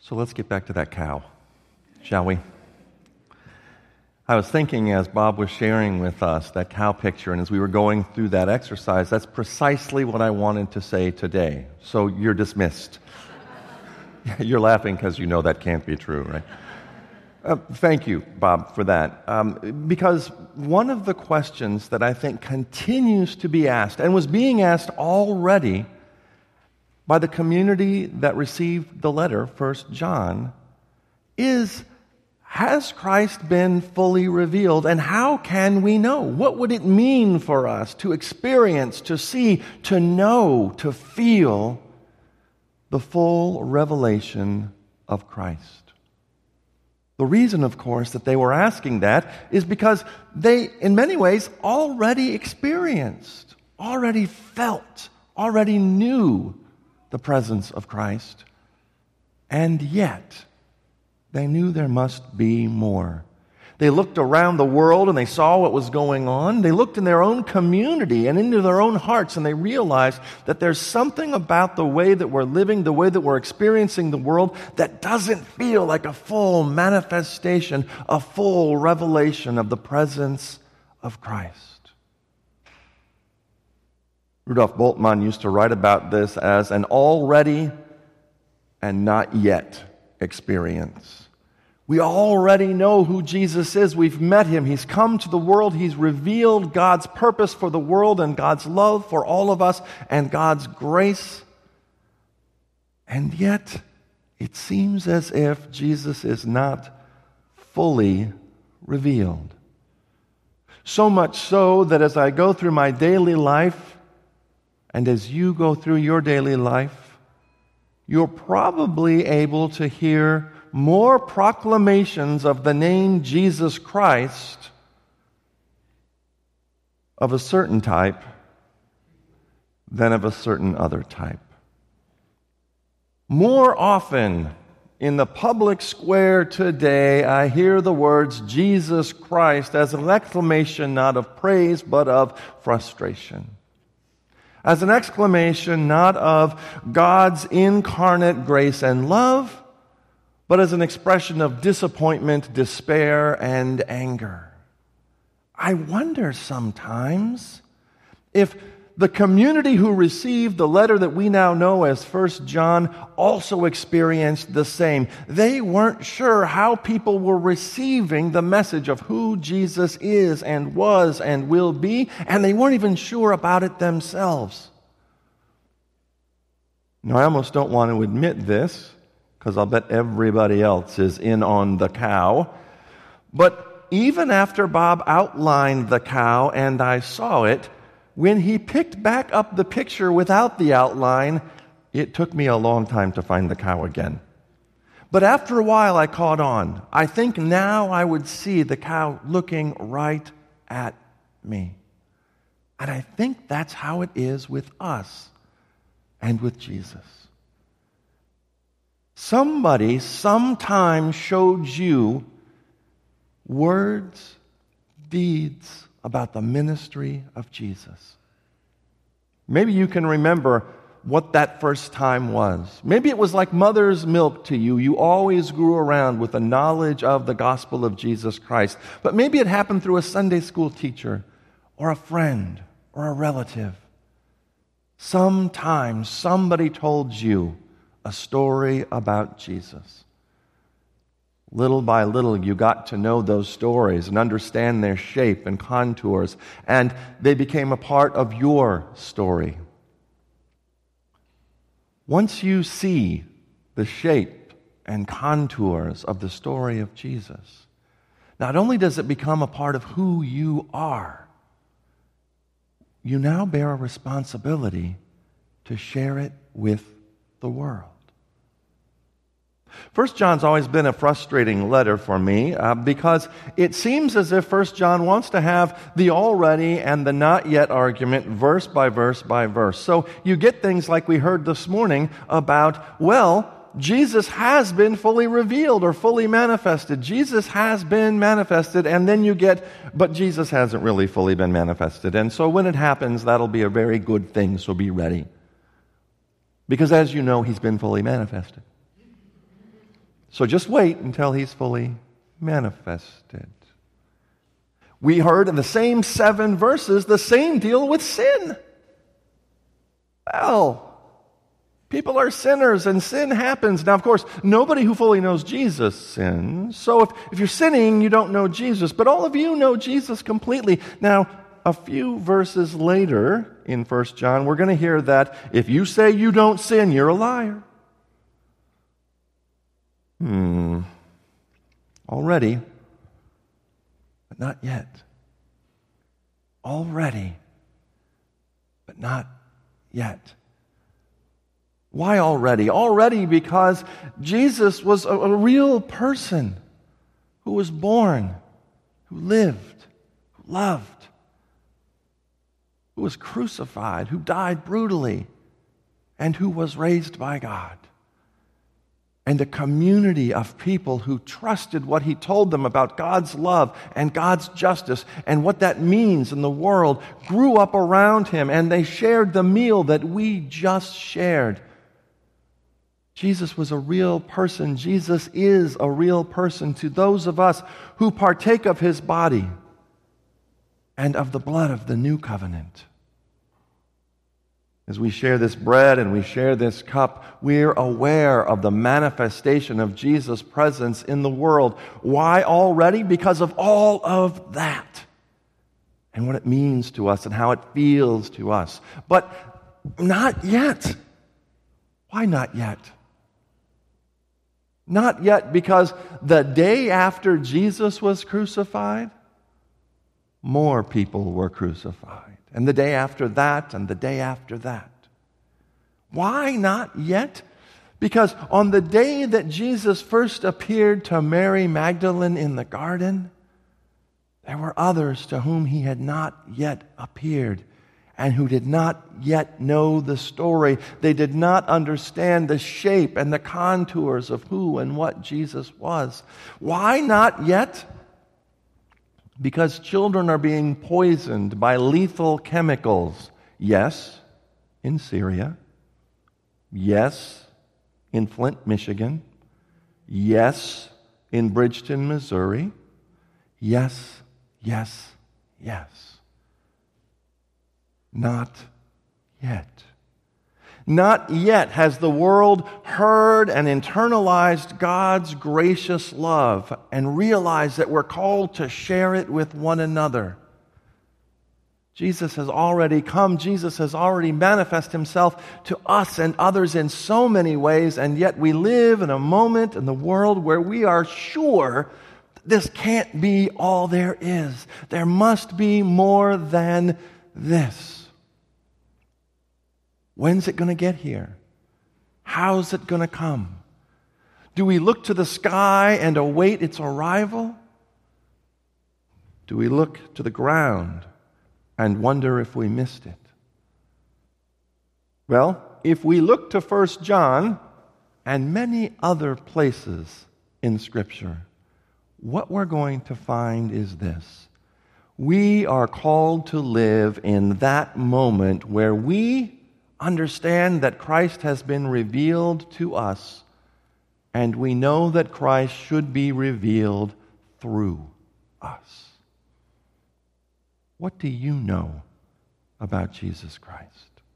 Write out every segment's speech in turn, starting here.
So let's get back to that cow, shall we? I was thinking as Bob was sharing with us that cow picture, and as we were going through that exercise, that's precisely what I wanted to say today. So you're dismissed. You're laughing because you know that can't be true, right? Thank you, Bob, for that. Because one of the questions that I think continues to be asked, and was being asked already by the community that received the letter, 1 John, is, has Christ been fully revealed, and how can we know? What would it mean for us to experience, to see, to know, to feel the full revelation of Christ? The reason, of course, that they were asking that is because they, in many ways, already experienced, already felt, already knew the presence of Christ. And yet, they knew there must be more. They looked around the world and they saw what was going on. They looked in their own community and into their own hearts, and they realized that there's something about the way that we're living, the way that we're experiencing the world, that doesn't feel like a full manifestation, a full revelation of the presence of Christ. Rudolf Bultmann used to write about this as an already and not yet experience. We already know who Jesus is. We've met him. He's come to the world. He's revealed God's purpose for the world and God's love for all of us and God's grace. And yet, it seems as if Jesus is not fully revealed. So much so that as I go through my daily life, and as you go through your daily life, you're probably able to hear more proclamations of the name Jesus Christ of a certain type than of a certain other type. More often in the public square today, I hear the words Jesus Christ as an exclamation not of praise but of frustration. As an exclamation not of God's incarnate grace and love, but as an expression of disappointment, despair, and anger. I wonder sometimes if the community who received the letter that we now know as 1 John also experienced the same. They weren't sure how people were receiving the message of who Jesus is and was and will be, and they weren't even sure about it themselves. Now, I almost don't want to admit this, because I'll bet everybody else is in on the cow. But even after Bob outlined the cow and I saw it, when he picked back up the picture without the outline, it took me a long time to find the cow again. But after a while I caught on. I think now I would see the cow looking right at me. And I think that's how it is with us and with Jesus. Somebody sometime showed you words, deeds about the ministry of Jesus. Maybe you can remember what that first time was. Maybe it was like mother's milk to you. You always grew around with a knowledge of the gospel of Jesus Christ. But maybe it happened through a Sunday school teacher or a friend or a relative. Sometimes somebody told you a story about Jesus. Little by little, you got to know those stories and understand their shape and contours, and they became a part of your story. Once you see the shape and contours of the story of Jesus, not only does it become a part of who you are, you now bear a responsibility to share it with the world. 1 John's always been a frustrating letter for me because it seems as if 1 John wants to have the already and the not yet argument verse by verse by verse. So you get things like we heard this morning about, well, Jesus has been fully revealed or fully manifested. Jesus has been manifested, and then you get, but Jesus hasn't really fully been manifested. And so when it happens, that'll be a very good thing, so be ready. Because as you know, he's been fully manifested. So just wait until he's fully manifested. We heard in the same 7 verses the same deal with sin. Well, people are sinners and sin happens. Now, of course, nobody who fully knows Jesus sins. So if you're sinning, you don't know Jesus. But all of you know Jesus completely. Now, a few verses later in 1 John, we're going to hear that if you say you don't sin, you're a liar. Already, but not yet. Already, but not yet. Why already? Already because Jesus was a real person who was born, who lived, who loved, who was crucified, who died brutally, and who was raised by God. And a community of people who trusted what he told them about God's love and God's justice and what that means in the world grew up around him, and they shared the meal that we just shared. Jesus was a real person. Jesus is a real person to those of us who partake of his body and of the blood of the new covenant. As we share this bread and we share this cup, we're aware of the manifestation of Jesus' presence in the world. Why already? Because of all of that and what it means to us and how it feels to us. But not yet. Why not yet? Not yet because the day after Jesus was crucified, more people were crucified. And the day after that, and the day after that. Why not yet? Because on the day that Jesus first appeared to Mary Magdalene in the garden, there were others to whom he had not yet appeared and who did not yet know the story. They did not understand the shape and the contours of who and what Jesus was. Why not yet? Because children are being poisoned by lethal chemicals. Yes, in Syria. Yes, in Flint, Michigan. Yes, in Bridgeton, Missouri. Yes, yes, yes. Not yet. Not yet has the world heard and internalized God's gracious love and realized that we're called to share it with one another. Jesus has already come. Jesus has already manifested himself to us and others in so many ways, and yet we live in a moment in the world where we are sure this can't be all there is. There must be more than this. When's it going to get here? How's it going to come? Do we look to the sky and await its arrival? Do we look to the ground and wonder if we missed it? Well, if we look to 1 John and many other places in Scripture, what we're going to find is this. We are called to live in that moment where we understand that Christ has been revealed to us, and we know that Christ should be revealed through us. What do you know about Jesus Christ?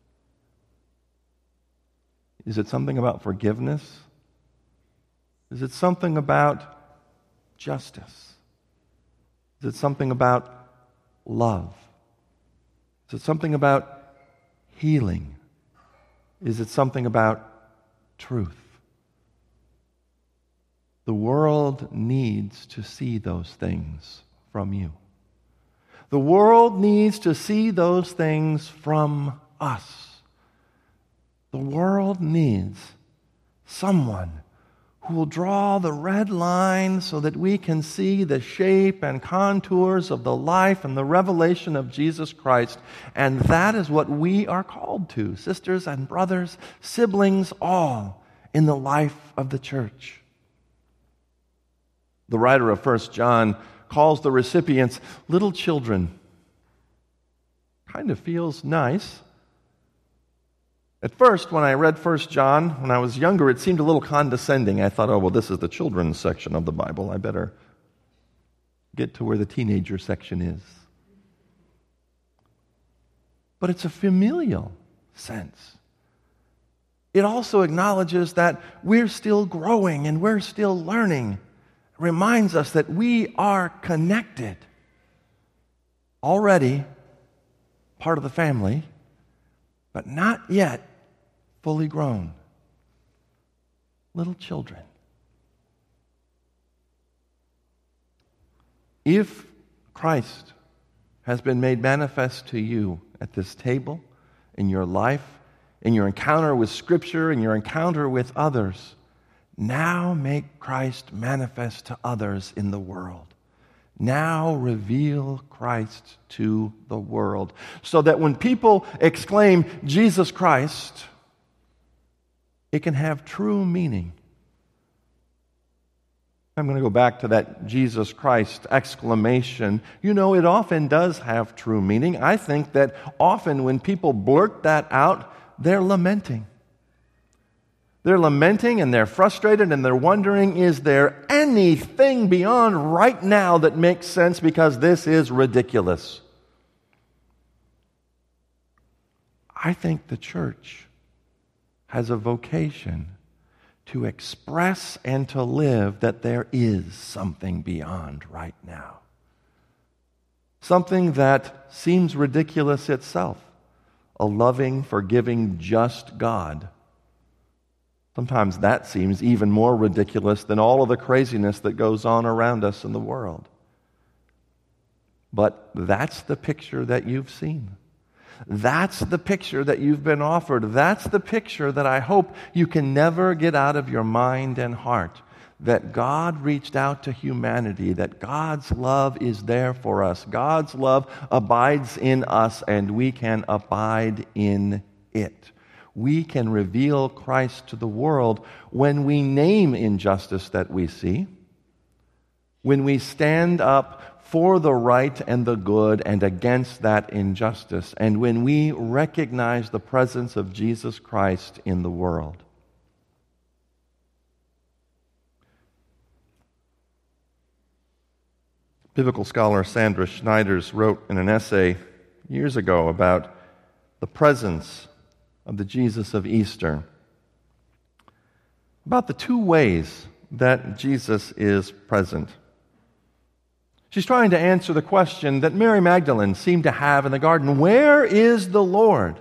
Is it something about forgiveness? Is it something about justice? Is it something about love? Is it something about healing? Is it something about truth? The world needs to see those things from you. The world needs to see those things from us. The world needs someone who will draw the red line so that we can see the shape and contours of the life and the revelation of Jesus Christ. And that is what we are called to, sisters and brothers, siblings, all in the life of the church. The writer of 1 John calls the recipients little children. Kind of feels nice. At first, when I read 1 John, when I was younger, it seemed a little condescending. I thought, oh, well, this is the children's section of the Bible. I better get to where the teenager section is. But it's a familial sense. It also acknowledges that we're still growing and we're still learning. It reminds us that we are connected. Already part of the family, but not yet fully grown. Little children. If Christ has been made manifest to you at this table, in your life, in your encounter with Scripture, in your encounter with others, now make Christ manifest to others in the world. Now reveal Christ to the world, so that when people exclaim, Jesus Christ, it can have true meaning. I'm going to go back to that Jesus Christ exclamation. You know, it often does have true meaning. I think that often when people blurt that out, they're lamenting. They're lamenting and they're frustrated and they're wondering, is there anything beyond right now that makes sense, because this is ridiculous? I think the church has a vocation to express and to live that there is something beyond right now. Something that seems ridiculous itself. A loving, forgiving, just God. Sometimes that seems even more ridiculous than all of the craziness that goes on around us in the world. But that's the picture that you've seen. That's the picture that you've been offered. That's the picture that I hope you can never get out of your mind and heart. That God reached out to humanity, that God's love is there for us. God's love abides in us, and we can abide in it. We can reveal Christ to the world when we name injustice that we see, when we stand up for the right and the good and against that injustice, and when we recognize the presence of Jesus Christ in the world. Biblical scholar Sandra Schneiders wrote in an essay years ago about the presence of the Jesus of Easter, about the two ways that Jesus is present. She's trying to answer the question that Mary Magdalene seemed to have in the garden: where is the Lord?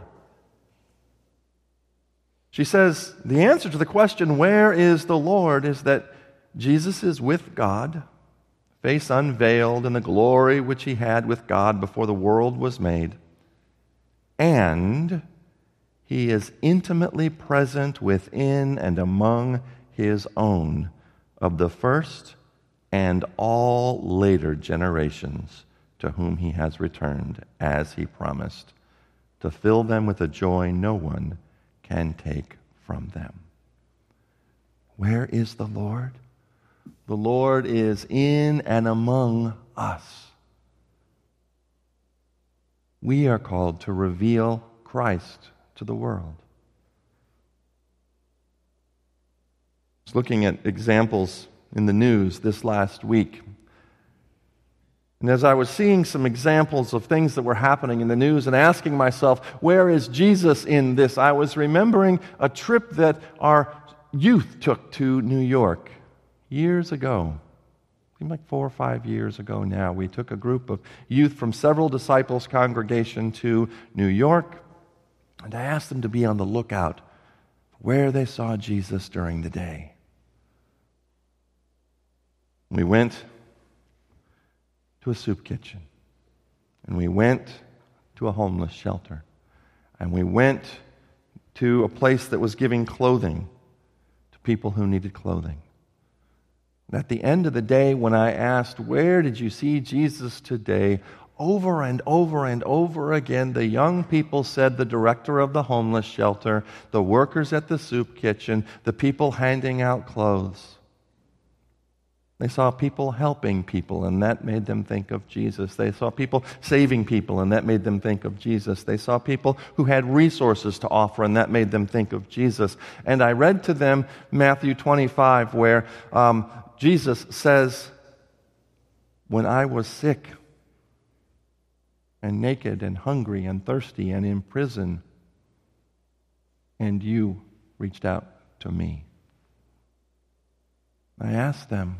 She says the answer to the question, where is the Lord, is that Jesus is with God, face unveiled in the glory which he had with God before the world was made, and he is intimately present within and among his own of the first and all later generations, to whom he has returned, as he promised, to fill them with a joy no one can take from them. Where is the Lord? The Lord is in and among us. We are called to reveal Christ to the world. I was looking at examples in the news this last week. And as I was seeing some examples of things that were happening in the news and asking myself, where is Jesus in this? I was remembering a trip that our youth took to New York years ago. It seemed like 4 or 5 years ago now. We took a group of youth from several disciples' congregation to New York, and I asked them to be on the lookout where they saw Jesus during the day. We went to a soup kitchen, and we went to a homeless shelter, and we went to a place that was giving clothing to people who needed clothing. And at the end of the day, when I asked, where did you see Jesus today? Over and over and over again, the young people said the director of the homeless shelter, the workers at the soup kitchen, the people handing out clothes. They saw people helping people, and that made them think of Jesus. They saw people saving people, and that made them think of Jesus. They saw people who had resources to offer, and that made them think of Jesus. And I read to them Matthew 25, where Jesus says, "When I was sick and naked and hungry and thirsty and in prison, and you reached out to me." I asked them,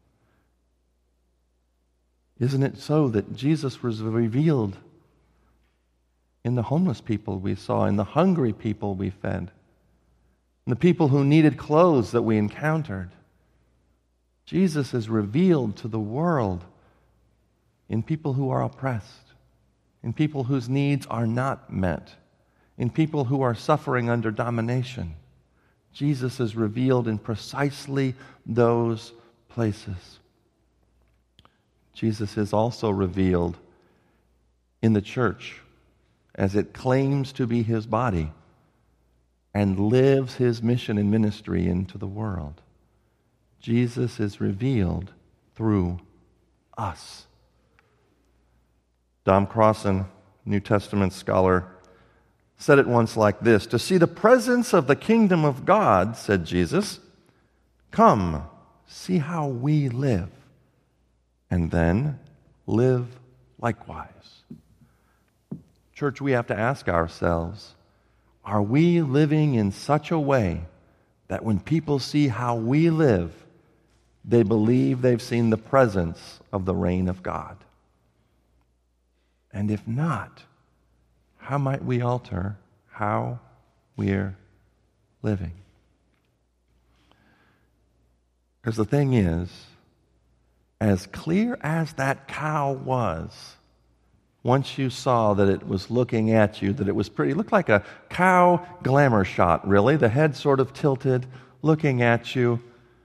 isn't it so that Jesus was revealed in the homeless people we saw, in the hungry people we fed, in the people who needed clothes that we encountered? Jesus is revealed to the world in people who are oppressed, in people whose needs are not met, in people who are suffering under domination. Jesus is revealed in precisely those places. Jesus is also revealed in the church as it claims to be his body and lives his mission and ministry into the world. Jesus is revealed through us. Dom Crossan, New Testament scholar, said it once like this: "To see the presence of the kingdom of God," said Jesus, "come, see how we live, and then live likewise." Church, we have to ask ourselves, are we living in such a way that when people see how we live, they believe they've seen the presence of the reign of God? And if not, how might we alter how we're living? Because the thing is, as clear as that cow was, once you saw that it was looking at you, that it was pretty, it looked like a cow glamour shot, really. The head sort of tilted, looking at you.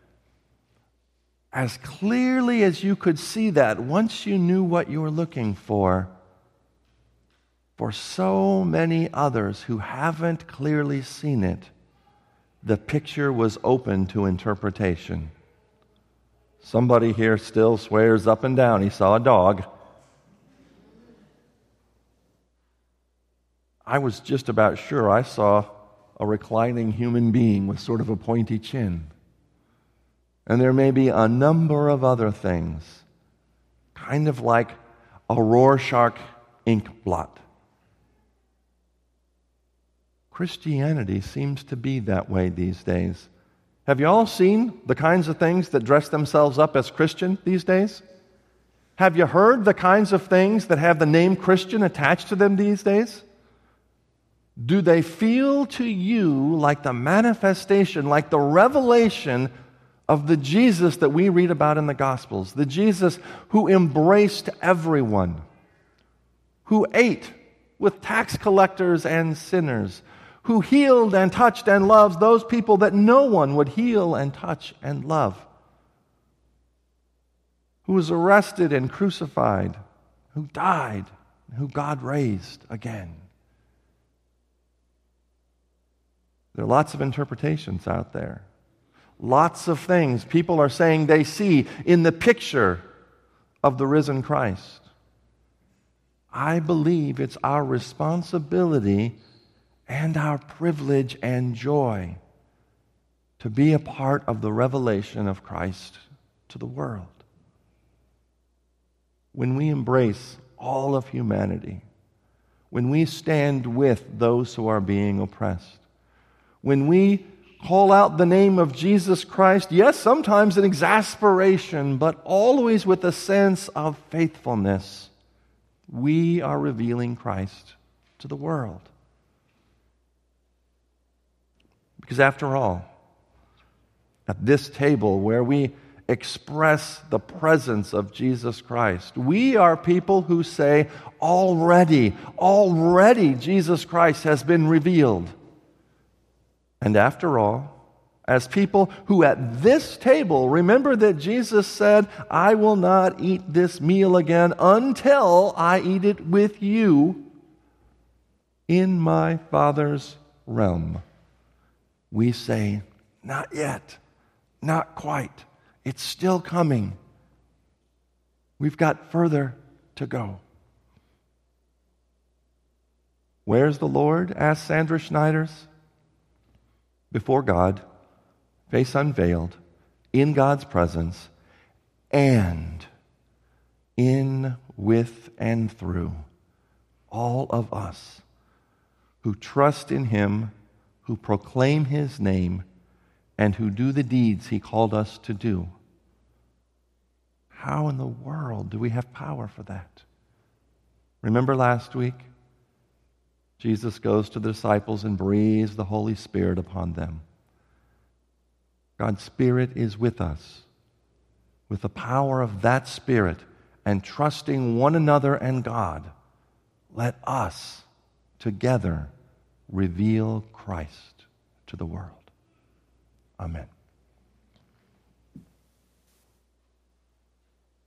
As clearly as you could see that, once you knew what you were looking for so many others who haven't clearly seen it, the picture was open to interpretation. Somebody here still swears up and down he saw a dog. I was just about sure I saw a reclining human being with sort of a pointy chin. And there may be a number of other things, kind of like a Rorschach ink blot. Christianity seems to be that way these days. Have you all seen the kinds of things that dress themselves up as Christian these days? Have you heard the kinds of things that have the name Christian attached to them these days? Do they feel to you like the manifestation, like the revelation of the Jesus that we read about in the Gospels? The Jesus who embraced everyone, who ate with tax collectors and sinners, who healed and touched and loves those people that no one would heal and touch and love, who was arrested and crucified, who died, who God raised again. There are lots of interpretations out there. Lots of things people are saying they see in the picture of the risen Christ. I believe it's our responsibility and our privilege and joy to be a part of the revelation of Christ to the world. When we embrace all of humanity, when we stand with those who are being oppressed, when we call out the name of Jesus Christ, yes, sometimes in exasperation, but always with a sense of faithfulness, we are revealing Christ to the world. Because after all, at this table where we express the presence of Jesus Christ, we are people who say, already Jesus Christ has been revealed. And after all, as people who at this table, remember that Jesus said, I will not eat this meal again until I eat it with you in my Father's realm. We say, not yet, not quite. It's still coming. We've got further to go. Where's the Lord? Asked Sandra Schneiders. Before God, face unveiled, in God's presence, and in, with, and through all of us who trust in Him, who proclaim His name, and who do the deeds He called us to do. How in the world do we have power for that? Remember last week? Jesus goes to the disciples and breathes the Holy Spirit upon them. God's Spirit is with us. With the power of that Spirit and trusting one another and God, let us together reveal Christ to the world. Amen.